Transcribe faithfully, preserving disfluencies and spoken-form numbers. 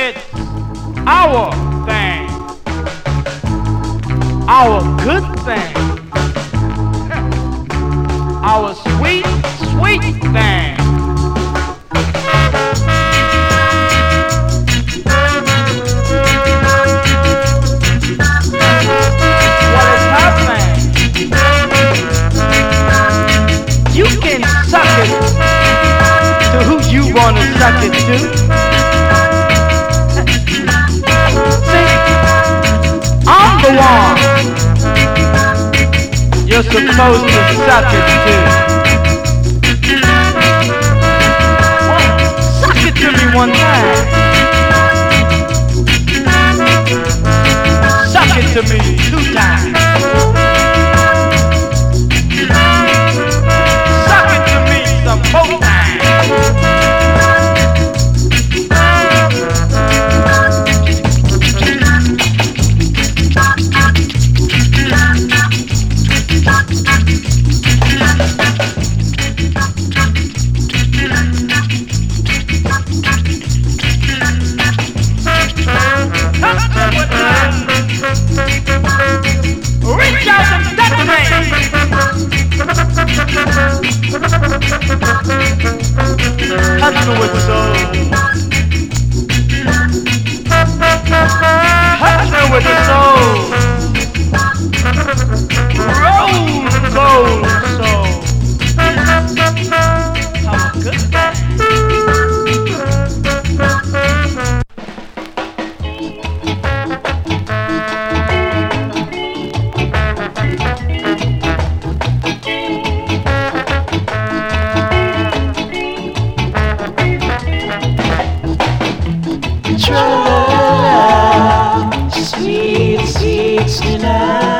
It's our thing. Our good thing. Our sweet, sweet thing. What is her thing? You can suck it to who you want to suck it to. See, I'm the one you're supposed to suck it to. Suck it to me one time. Suck it to me two times. Suck it to me some more times. Reach out and touch me. Touch me with soul. Touch me with the soul. Roll gold soul. How good that is. Sweet sixty-nine.